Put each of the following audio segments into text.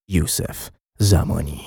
یوسف زمانی.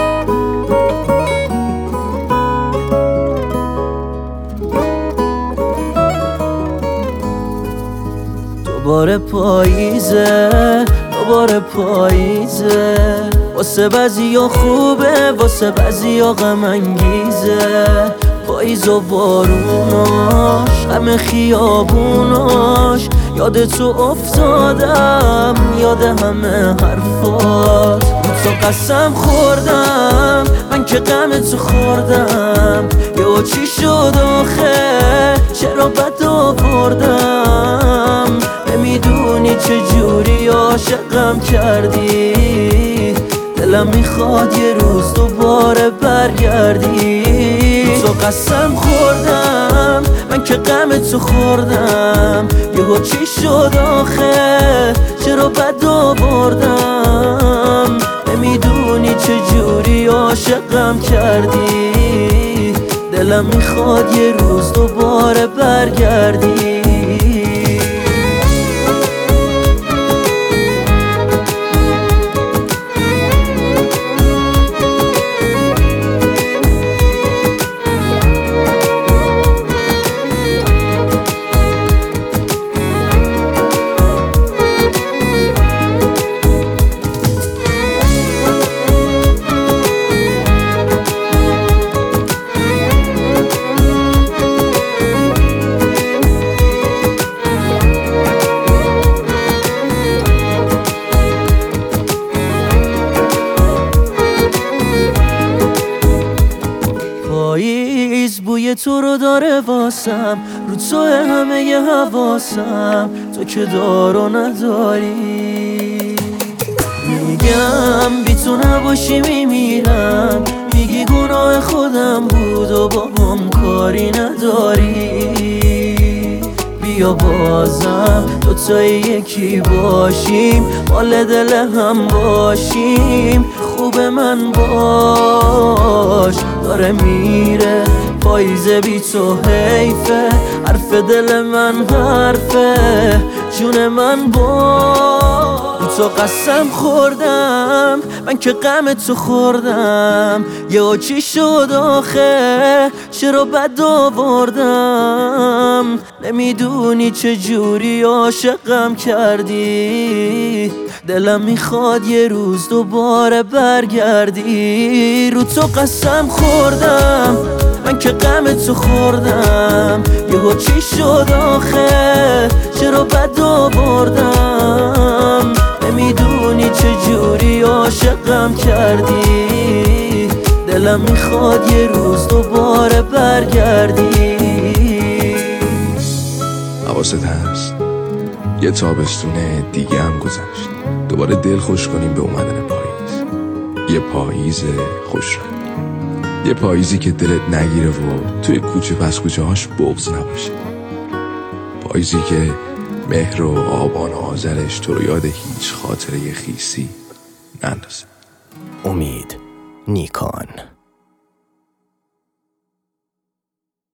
دوباره پاییزه، دوباره پاییزه، واسه بعضیا خوبه، واسه بعضیا غم انگیزه. پاییز و باروناش، همه خیابوناش، یاد تو افتادم، یاد همه حرفات. تو قسم خوردم، من که غم تو خوردم. یه چی شد آخه، چرا بد آوردم؟ نمیدونی چجوری عاشقم کردی، دلم میخواد یه روز دوباره برگردی. تو قسم خوردم، من که غم تو خوردم. یهو چی شد آخه، چرا بد آوردم؟ نمیدونی چجوری عاشقم کردی، دلم میخواد یه روز دوباره برگردی. پاییز بوی تو رو داره واسم، رو تو همه ی حواسم، تو که دار و نداری. میگم بی تو نباشی میمیرم، میگی گناه خودم بود و با هم کاری نداری. بیا بازم دوتایی یکی باشیم، مال دل هم باشیم. خوب من باش، داره میره پاییزه بی تو حیفه. حرف دل من حرفه، جون من باش. تو قسم خوردم، من که غم تو خوردم. یه چی شد آخه، چرا بد آوردم؟ نمیدونی چجوری عاشقم کردی، دلم میخواد یه روز دوباره برگردی. رو تو قسم خوردم، من که غم تو خوردم. یهو چی شد آخه، چرا بد آوردم؟ نمیدونی چجوری عاشقم کردی، دلم میخواد یه روز دوباره برگردی. حواست هست یه تابستون دیگه هم گذشت، دوباره دل خوش کنیم به اومدن پاییز. یه پاییز خوش رنگ، یه پاییزی که دلت نگیره و توی کوچه پس کوچه هاش بغض نباشه. پاییزی که مهر و آبان و آذرش تو رو یاد هیچ خاطره خیسی نندازه. امید نیکان.